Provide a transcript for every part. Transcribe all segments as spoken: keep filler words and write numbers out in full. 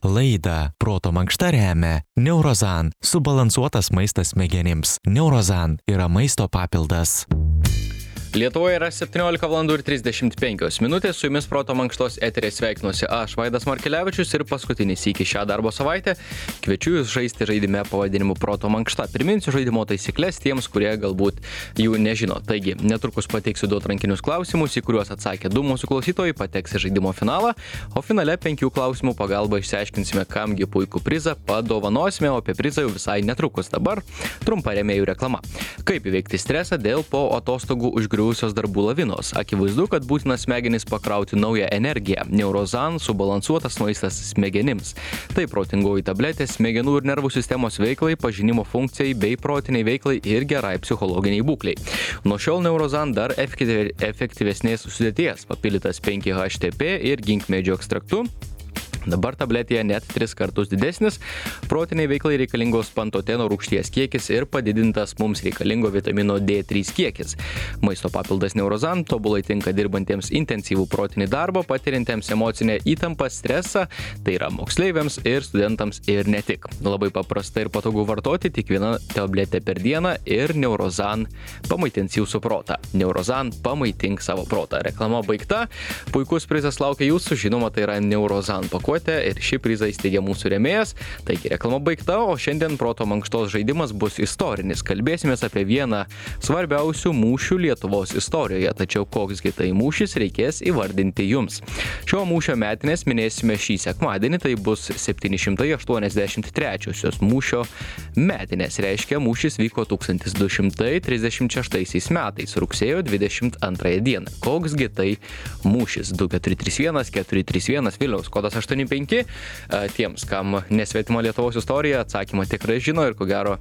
Laidą Proto mankšta remia Neurozan – subalansuotas maistas smegenims. Neurozan yra maisto papildas. Lietuvoje yra septyniolika valandų ir trisdešimt penkios minutės, su jumis Proto mankštos eteryje sveikinuosi aš, Vaidas Markelevičius, ir paskutinį sykį šią darbo savaitę kviečiu jūs žaisti žaidime pavadinimu Proto mankšta. Priminsiu žaidimo taisyklės tiems, kurie galbūt jų nežino. Taigi, netrukus pateiksiu du atrankinius klausimus, į kuriuos atsakė du mūsų klausytojai, pateks į žaidimo finalą, o finale penkių klausimų pagalba išsiaiškinsime, kamgi puikų prizą padovanosime, o apie prizą jau visai netrukus. Dabar trumpa rėmėjų reklama. Kaip įveikti stresą dėl po atostogų užgriūvančių darbų lavinos. Akivaizdu, kad būtina smegenis pakrauti naują energiją. Neurozan – subalansuotas maistas smegenims. Tai protingoji tabletė smegenų ir nervų sistemos veiklai, pažinimo funkcijai bei protiniai veiklai ir gerai psichologiniai būklei. Nuo šiol Neurozan dar efektyvesnės sudėties, papildytas penki H T P ir ginkmedžio ekstraktu. Dabar tabletėje net tris kartus didesnis protiniai veiklai reikalingos pantoteno rūgšties kiekis ir padidintas mums reikalingo vitamino D trys kiekis. Maisto papildas Neurozan tobulai tinka dirbantiems intensyvų protinį darbą, patiriantiems emocinę įtampą, stresą, tai yra moksleiviams ir studentams ir ne tik. Labai paprasta ir patogu vartoti, tik viena tabletė per dieną ir Neurozan pamaitins jūsų protą. Neurozan pamaitink savo protą. Reklama baigta, puikus prizas laukia jūsų, žinoma, tai yra Neurozan pakuotė. Ir šį prizą įsteigė mūsų rėmėjas. Taigi reklama baigta, o šiandien Proto mankštos žaidimas bus istorinis. Kalbėsimės apie vieną svarbiausių mūšių Lietuvos istorijoje, tačiau koksgi tai mūšis reikės įvardinti jums. Šio mūšio metinės minėsime šį sekmadienį, tai bus septyni šimtai aštuoniasdešimt trečiosios mūšio metinės. Reiškia, mūšis vyko tūkstantis du šimtai trisdešimt šeštaisiais metais, rugsėjo dvidešimt antrąją dieną. Koksgi tai mūšis? Du keturi trys vienas keturi trys vienas Vilniaus kodas aštuoni penki. Tiems, kam nesvetima Lietuvos istorija, atsakymą tikrai žino ir ko gero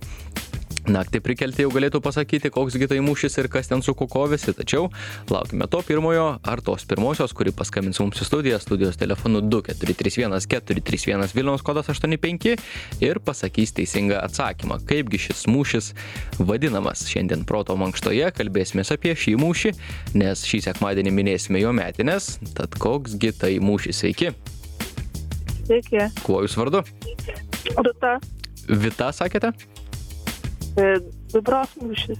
naktį prikelti jau galėtų pasakyti, koksgi tai mūšis ir kas ten su kuo kovėsi, tačiau laukime to pirmojo ar tos pirmosios, kuri paskambins mums į studiją, studijos telefonu du keturi trys vienas keturi trys vienas Vilniaus kodas aštuoni penki ir pasakys teisingą atsakymą. Kaipgi šis mūšis vadinamas? Šiandien Proto mankštoje kalbėsime apie šį mūšį, nes šį sekmadienį minėsime jo metines, tad koksgi tai mūšis. Sveiki. Sveiki. Kuo jūs vardu? Rita. Vita, sakėte? Dubros mūšis.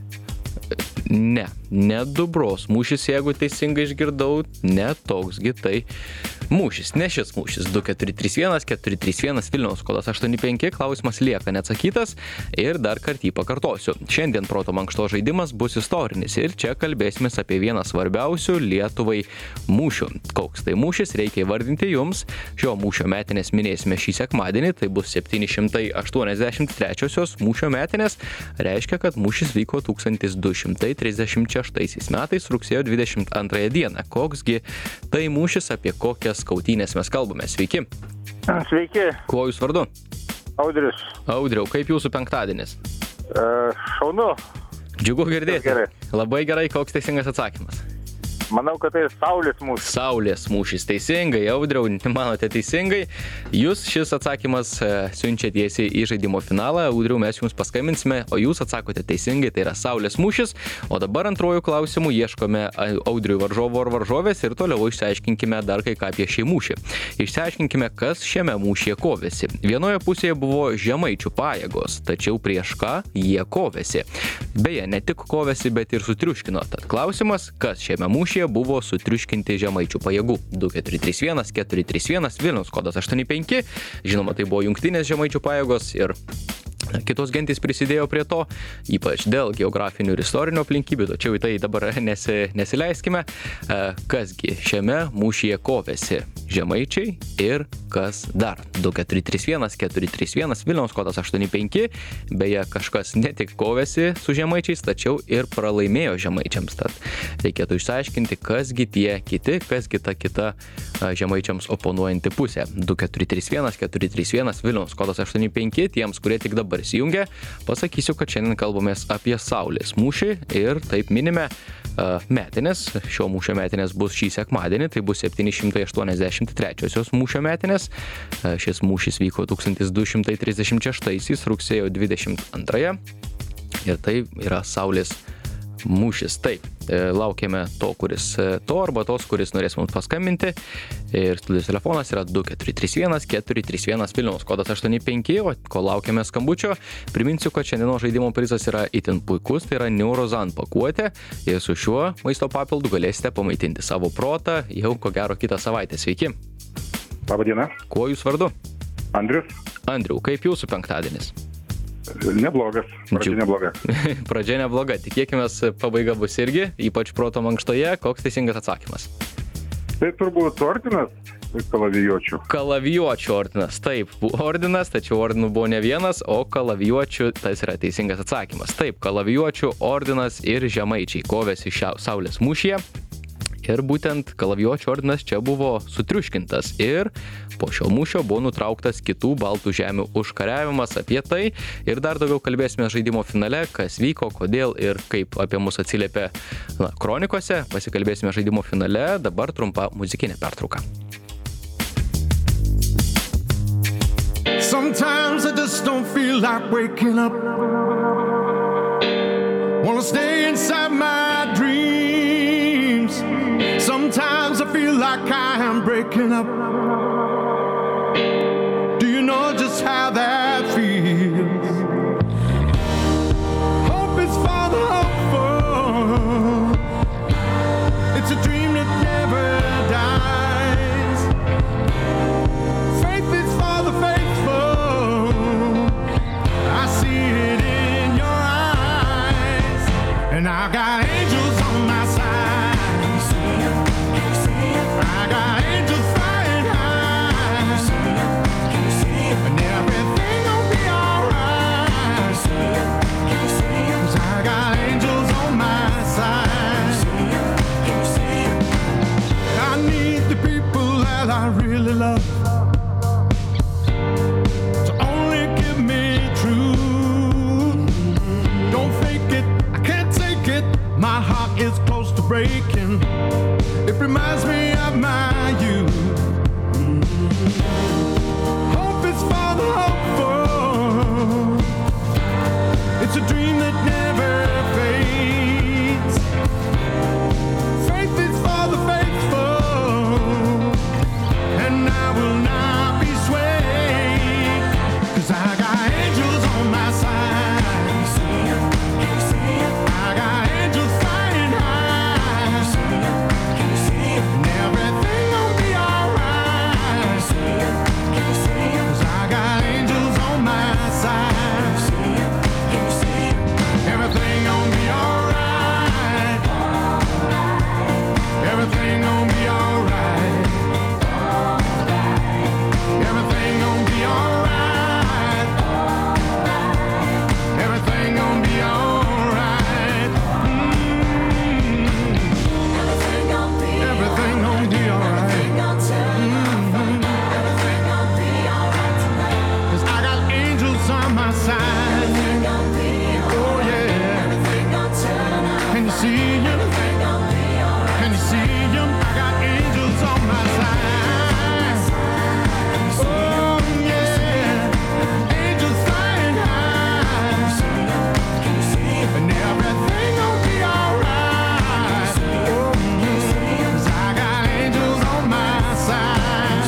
Ne, ne Dubros mūšis, jeigu teisingai išgirdau, ne toksgi tai mūšis, ne šis mūšis. Du keturi trys vienas keturi trys vienas Vilniaus kodas aštuoni penki, klausimas lieka neatsakytas ir dar kartą pakartosiu. Šiandien Proto mankštos žaidimas bus istorinis ir čia kalbėsime apie vieną svarbiausių Lietuvai mūšių. Koks tai mūšis reikia įvardinti jums. Šio mūšio metinės minėsime šį sekmadienį, tai bus septyni šimtai aštuoniasdešimt trečiosios mūšio metinės. Reiškia, kad mūšis vyko tūkstantis du šimtai trisdešimt šeštaisiais metais, rugsėjo dvidešimt antrąją dieną. Koksgi tai mūšis, apie kokias kautynės mes kalbame? Sveiki. Sveiki. Kuo jūs vardu? Audrius. Audriau, kaip jūsų penktadienis? Uh, šaunu. Džiugu girdėti. Gerai. Labai gerai, koks teisingas atsakymas? Manau, kad tai saulės mūšis. Saulės mūšis, teisingai, Audriau, manote teisingai. Jūs šis atsakymas siunčia tiesiai į žaidimo finalą. Audriau, mes jums paskambinsime, o jūs atsakote teisingai, tai yra saulės mūšis. O dabar antrojų klausimų ieškome Audriui varžovo ar varžovės ir toliau išsiaiškinkime dar kai ką apie šį mūšį. Išsiaiškinkime, kas šiame mūšyje kovėsi. Vienoje pusėje buvo žemaičių pajėgos, tačiau prieš ką jie kovėsi. Beje, ne tik kovėsi, bet ir sutriuškino. Tad klausimas, kas šiame mūšyje buvo sutriuškinti žemaičių pajėgų. Du keturi trys vienas keturi trys vienas Vilniaus kodas aštuoni penki. Žinoma, tai buvo jungtinės žemaičių pajėgos ir kitos gentys prisidėjo prie to, ypač dėl geografinių ir istorinių aplinkybių, tačiau į tai dabar nesi, nesileiskime. Kasgi šiame mūšyje kovėsi žemaičiai ir kas dar? Du keturi trys vienas keturi trys vienas Vilniaus kodas aštuoni penki. Beje, kažkas ne tik kovėsi su žemaičiais, tačiau ir pralaimėjo žemaičiams. Tad reikėtų išsiaiškinti, kasgi tie kiti, kasgi ta kita žemaičiams oponuojanti pusė. Du keturi trys vienas keturi trys vienas Vilniaus kodas aštuoni penki. Tiems, kurie tik dabar įsijungia, pasakysiu, kad šiandien kalbamės apie saulės mūšį ir taip minime uh, metinės. Šio mūšio metinės bus šį sekmadienį, tai bus septyni šimtai aštuoniasdešimt trečiosios mūšio metinės. Uh, šis mūšis vyko tūkstantis du šimtai trisdešimt šeštaisiais, rugsėjo dvidešimt antrąją. Ir tai yra saulės mūšis. Taip, laukiame to, kuris to arba tos, kuris norės mums paskambinti. Ir studijos telefonas yra du keturi trys vienas keturi trys vienas Vilniaus kodas aštuoni penki, o kol laukiame skambučio, priminsiu, kad šiandienos žaidimo prizas yra itin puikus, tai yra Neurozan pakuotė ir su šiuo maisto papildu galėsite pamaitinti savo protą jau ko gero kitą savaitę. Sveiki. Labą dieną. Kuo jūs vardu? Andrius. Andriau, kaip jūsų penktadienis? Neblogas. Pradžia nebloga. Pradžia nebloga. Tikėkime, pabaiga bus irgi, ypač proto mankštoje. Koks teisingas atsakymas? Tai turbūt ordinas kalavijuočių. Kalavijuočių ordinas. Taip, ordinas, tačiau ordinų buvo ne vienas, o kalavijuočių tas yra teisingas atsakymas. Taip, kalavijuočių ordinas ir žemaičiai kovėsi Saulės mūšyje. Ir būtent kalavijuočių ordinas čia buvo sutriuškintas ir po šio mūšio buvo nutrauktas kitų baltų žemių užkariavimas. Apie tai ir dar daugiau kalbėsime žaidimo finale, kas vyko, kodėl ir kaip apie mus atsiliepė na, kronikose. Pasikalbėsime žaidimo finale, dabar trumpa muzikinė pertrauka. Sometimes I just don't feel like waking up. Wanna stay inside my dreams. Sometimes I feel like I am breaking up. Do you know just how that feels? Hope is for the hopeful. It's a dream that never dies. Faith is for the faithful. I see it in your eyes. And I got angels on my side. I got angels flying high, and everything gon' be alright. 'Cause I got angels on my side. I need the people that I really love to only give me truth. Don't fake it, I can't take it. My heart is close to breaking. It reminds me of my youth. Hope is for the hopeful. It's a dream that never fades. Faith is for the faithful. And I will not be swayed. 'Cause I got angels on my side. I got angels flying high. And everything gon' be alright. 'Cause I got angels on my side. Everything gon' be alright. Everything gon' be alright. Everything gon' be alright. Everything gon' be alright. Mm. Everything gon' be alright. Everything gon' be alright tonight. 'Cause I got angels on my side. Oh yeah. Can you see him? Can you see him? I got angels on my side. Oh yeah. Angels flying high. And everything gon' be alright. Oh, 'cause I got angels on my side.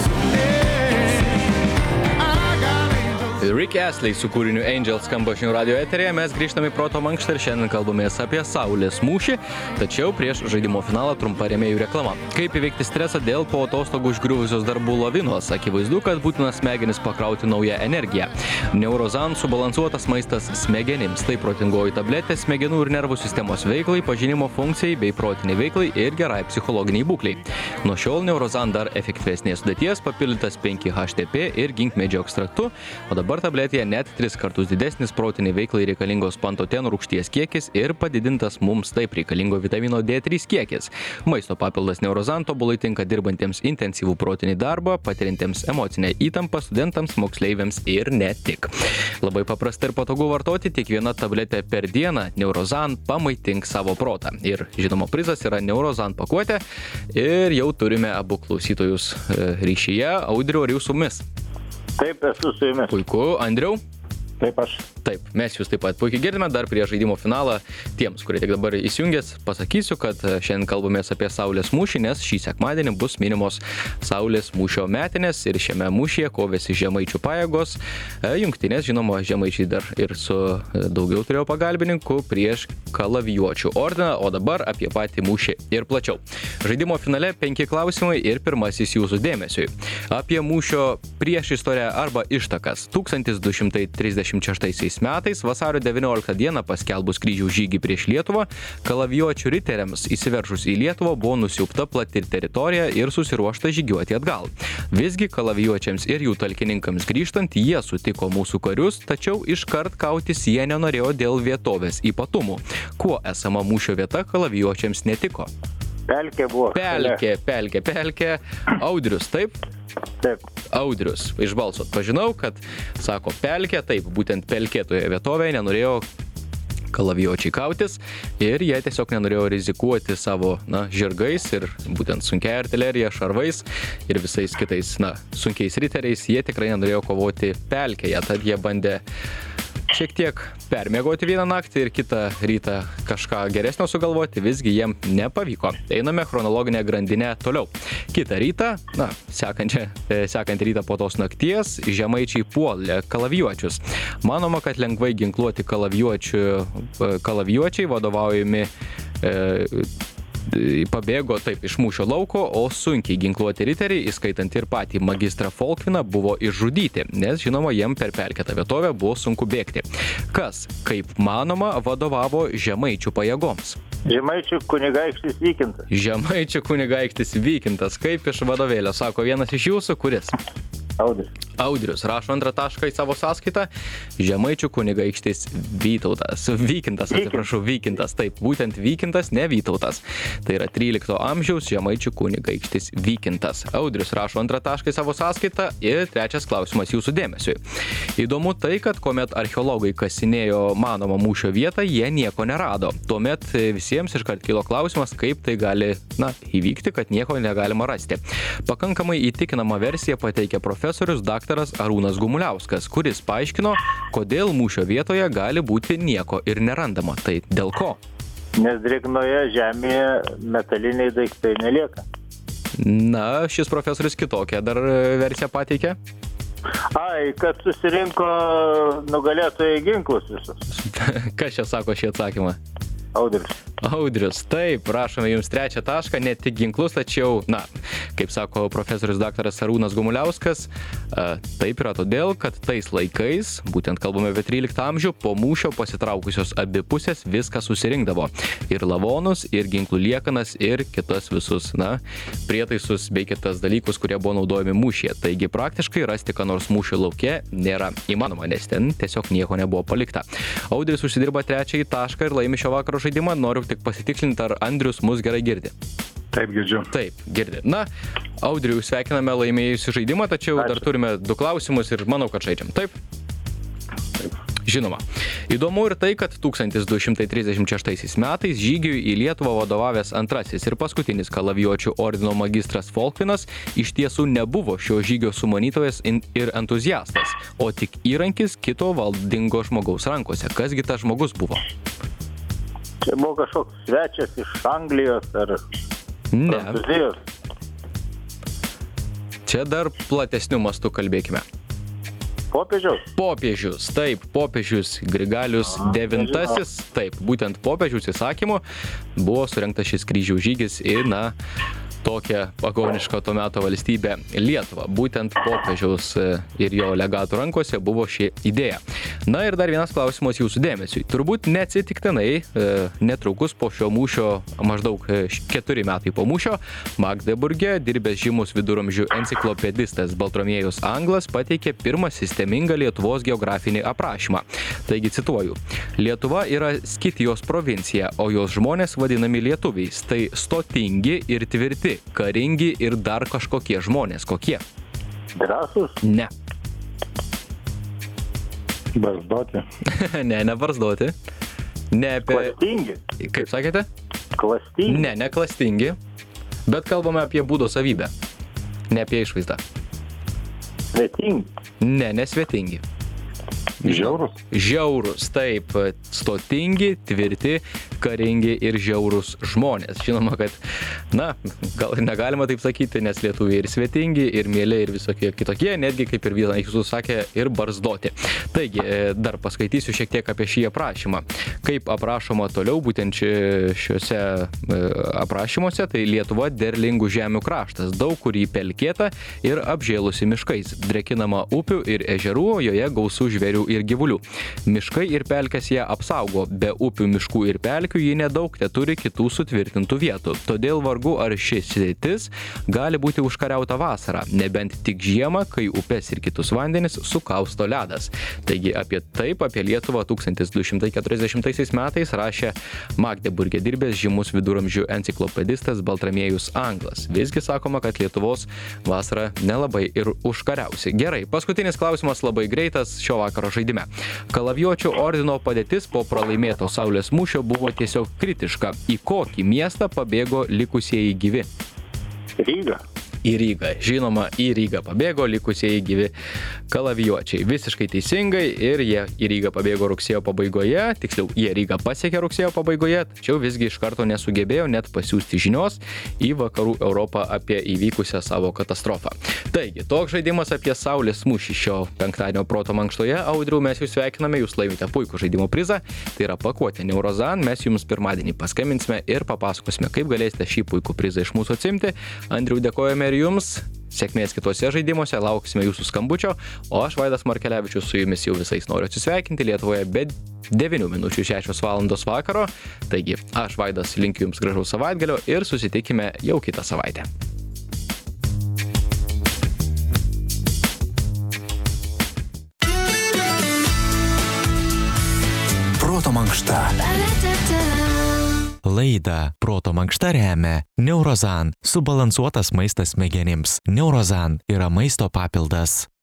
Yeah. I got angels. Rick Astley su kūriniu Angels skamba žinių radio eteryje. Mes grįžtame į proto mankštą ir šiandien kalbamės apie Saulės mūšį. Tačiau prieš žaidimo finalą trumpa rėmėjų reklama. Kaip įveikti stresą dėl po atostogų užgriuvusios darbų lavinos? Akivaizdu, kad būtina smegenis pakrauti naują energiją. Neurozan subalansuotas maistas smegenims. Tai protingoji tabletė smegenų ir nervų sistemos veiklai, pažinimo funkcijai bei protiniai veiklai ir gerai psichologiniai būklei. Nuo šiol Neurozan dar efektyvesnės sudėties, papildytas penki H T P ir ginkmedžio ekstraktu, o dabar tabletėje net tris kartus didesnis protiniai veiklai reikalingos pantotenų rūgšties kiekis ir padidintas mums taip reikalingo vitamino D trys kiekis. Maisto papildas Neurozan tobulai tinka dirbantiems intensyvų protinį darbą, patiriantiems emocinę įtampą studentams, moksleiviams ir ne tik. Labai paprasta ir patogu vartoti tik vieną tabletę per dieną. Neurozan pamaitink savo protą. Ir žinoma prizas yra Neurozan pakuotė ir jau turime abu klausytojus ryšyje. Audriau, ar jūs su mumis? Taip, esu su jumis. Puiku. Andriau? Taip aš. Taip, mes jūs taip pat puikiai girdime, dar prieš žaidimo finalą tiems, kurie tik dabar įsijungės, pasakysiu, kad šiandien kalbamės apie Saulės mūšį, nes šį sekmadienį bus minimos Saulės mūšio metinės ir šiame mūšyje kovėsi žemaičių pajėgos, jungtinės, žinoma, žemaičiai dar ir su daugiau turėjo pagalbininkų prieš kalavijuočių ordiną, o dabar apie patį mūšį ir plačiau. Žaidimo finale penki klausimai ir pirmasis jūsų dėmesiui. Apie mūšio priešistorę arba ištakas. tūkstantis du šimtai trisdešimt šeštaisiais metais vasario devynioliktą dieną paskelbus kryžiaus žygį prieš Lietuvą, kalavijuočių riteriams įsiveržus į Lietuvą buvo nusiaubta plati teritorija ir susiruošta žygiuoti atgal. Visgi kalavijuočiams ir jų talkininkams grįžtant jie sutiko mūsų karius, tačiau iškart kautis jie nenorėjo dėl vietovės ypatumų. Kuo esama mūšio vieta kalavijuočiams netiko? Pelkė buvo. Pelkė, pelkė, pelkė. Audrius, taip? Taip. Audrius, iš balso atpažinau, kad sako pelkė, taip, būtent pelkėtoje vietovėje nenorėjo kalavijuočiai kautis ir jie tiesiog nenorėjo rizikuoti savo, na, žirgais ir būtent sunkiai artilerija, šarvais ir visais kitais, na, sunkiais riteriais, jie tikrai nenorėjo kovoti pelkėje, tad jie bandė šiek tiek permiegoti vieną naktį ir kitą rytą kažką geresnio sugalvoti, visgi jiem nepavyko. Einame chronologinę grandinę toliau. Kitą rytą, na, sekančią, sekantį rytą po tos nakties, žemaičiai puolė kalavijuočius. Manoma, kad lengvai ginkluoti kalavijuočiai vadovaujami e, pabėgo taip iš mūšio lauko, o sunkiai ginkluoti riteriai, įskaitant ir patį magistrą Folkviną, buvo išžudyti, nes žinoma, jiem per pelkėtą vietovę buvo sunku bėgti. Kas, kaip manoma, vadovavo žemaičių pajėgoms? Žemaičių kunigaikštis Vykintas. Žemaičių kunigaikštis Vykintas, kaip iš vadovėlio, sako vienas iš jūsų, kuris? Audrius. Audrius rašo antrą tašką į savo sąskaitą. Žemaičių kunigaikštis Vytautas. Vykintas, atsiprašau, Vykintas. Taip, būtent Vykintas, ne Vytautas. Tai yra trylikto amžiaus žemaičių kunigaikštis Vykintas. Audrius rašo antrą tašką į savo sąskaitą ir trečias klausimas jūsų dėmesiui. Įdomu tai, kad kuomet archeologai kasinėjo manomą mūšio vietą, jie nieko nerado. Tuomet visiems iškart kilo klausimas, kaip tai gali, na, įvykti, kad nieko negalima rasti. Pakankamai įtikinamą versiją pateikė profesorius daktaras Arūnas Gumuliauskas, kuris paaiškino, kodėl mūšio vietoje gali būti nieko ir nerandama. Tai dėl ko? Nes drėgnoje žemėje metaliniai daiktai nelieka. Na, šis profesorius kitokią dar versiją pateikė. Ai, kad susirinko nugalėtojai ginklus visus. Kas čia sako šį atsakymą? Audrius. Audrius, taip, prašome jums trečią tašką, ne tik ginklus, tačiau, na, kaip sako profesorius daktaras Arūnas Gumuliauskas, taip yra todėl, kad tais laikais, būtent kalbame apie tryliktą amžių, po mūšio pasitraukusios abi pusės viską susirinkdavo. Ir lavonus, ir ginklų liekanas, ir kitas visus, na, prietaisus bei kitas dalykus, kurie buvo naudojami mūšyje. Taigi praktiškai rasti ką nors mūšio lauke nėra įmanoma, nes ten tiesiog nieko nebuvo palikta. Audrius užsidirba trečiąjį tašką ir laimi šio vakaro žaidimą. Noriu tik pasitikslinti, ar Andrius mus gerai girdi. Taip, girdžiu. Taip, girdi. Na, Audriu, sveikiname laimėjusi žaidimą, tačiau Ačiū. Dar turime du klausimus ir manau, kad žaidžiam. Taip? Taip. Žinoma. Įdomu ir tai, kad tūkstantis du šimtai trisdešimt šeštaisiais metais žygiui į Lietuvą vadovavęs antrasis ir paskutinis kalavijuočių ordino magistras Folkvinas iš tiesų nebuvo šio žygio sumanytojas ir entuziastas, o tik įrankis kito valdingo žmogaus rankose. Kasgi tas žmogus buvo? Čia buvo kažkoks svečias iš Anglijos ar ne. Prancūzijos. Čia dar platesnių mastų kalbėkime. Popiežiaus? Popiežius, taip, popiežius Grigalius devintasis, taip, būtent popiežiaus įsakymu buvo surengtas šis kryžiaus žygis ir, na, tokią pagonišką to meto valstybę Lietuvą. Būtent popiežiaus ir jo legatų rankose buvo ši idėja. Na ir dar vienas klausimas jūsų dėmesiui. Turbūt neatsitiktinai, netrukus po šio mūšio, maždaug keturi metai po mūšio, Magdeburge dirbęs žymus viduramžių enciklopedistas Baltramiejus Anglas pateikė pirmą sistemingą Lietuvos geografinį aprašymą. Taigi cituoju. Lietuva yra Skitijos provincija, o jos žmonės vadinami lietuviais. Tai stotingi ir tvirti, karingi ir dar kažkokie žmonės. Kokie? Drąsūs? Ne. Barzdoti? ne, ne barzdoti. Ne apie... Klastingi? Kaip sakėte? Klastingi? Ne, ne klastingi. Bet kalbame apie būdo savybę. Ne apie išvaizdą. Svetingi? Ne, ne svetingi. Žiaurus. Žiaurus, taip, stotingi, tvirti, karingi ir žiaurus žmonės. Žinoma, kad, na, gal ir negalima taip sakyti, nes lietuviai ir svetingi, ir mėly, ir visokie kitokie, netgi, kaip ir vienas jūsų sakė, ir barzdoti. Taigi, dar paskaitysiu šiek tiek apie šį aprašymą. Kaip aprašoma toliau, būtent šiuose aprašymuose, tai Lietuva derlingų žemių kraštas, daug kurį pelkėta ir apžėlusi miškais, drekinama upių ir ežerų, joje gausų žvėrių ir gyvulių. Miškai ir pelkės ją apsaugo, be upių, miškų ir pelkių ji nedaug te turi kitų sutvirtintų vietų. Todėl vargu ar šis sritis gali būti užkariauta vasarą, nebent tik žiemą, kai upės ir kitus vandenis sukausto ledas. Taigi apie taip, apie Lietuvą tūkstantis du šimtai keturiasdešimtaisiais metais rašė Magdeburge dirbęs žymus viduramžių enciklopedistas Baltramiejus Anglas. Visgi sakoma, kad Lietuvos vasarą nelabai ir užkariausi. Gerai, paskutinis klausimas labai greitas šio vakaro žaidime. Kalavijuočių ordino padėtis po pralaimėto Saulės mūšio buvo tiesiog kritiška. Į kokį miestą pabėgo likusieji gyvi? Ryga. Į Rygą. Žinoma, į Rygą pabėgo likusieji gyvi kalavijuočiai. Visiškai teisingai ir jie į Rygą pabėgo rugsėjo pabaigoje, tiksliau, jie Rygą pasiekė rugsėjo pabaigoje, tačiau visgi iš karto nesugebėjo net pasiųsti žinios į vakarų Europą apie įvykusią savo katastrofą. Taigi, toks žaidimas apie Saulės mūšį šio penktadienio proto mankštoje. Audriau, mes jūs sveikiname, jūs laimite puikų žaidimo prizą, tai yra pakuotė Neurozan. Mes jums pirmadienį paskambinsime ir papasakosime, kaip galėsite šį puikų prizą iš mūsų atsimti. Andriau, dėkojame ir jums. Sėkmės kitose žaidimuose, lauksime jūsų skambučio, o aš Vaidas Markelevičius su jumis jau visais noriu atsisveikinti. Lietuvoje be devynių minučių šešios valandos vakaro. Taigi, aš Vaidas linkiu jums gražaus savaitgalio ir susitikime jau kitą savaitę. Proto mankšta. Laidą Proto mankšta remia Neurozan, subalansuotas maistas smegenims. Neurozan yra maisto papildas.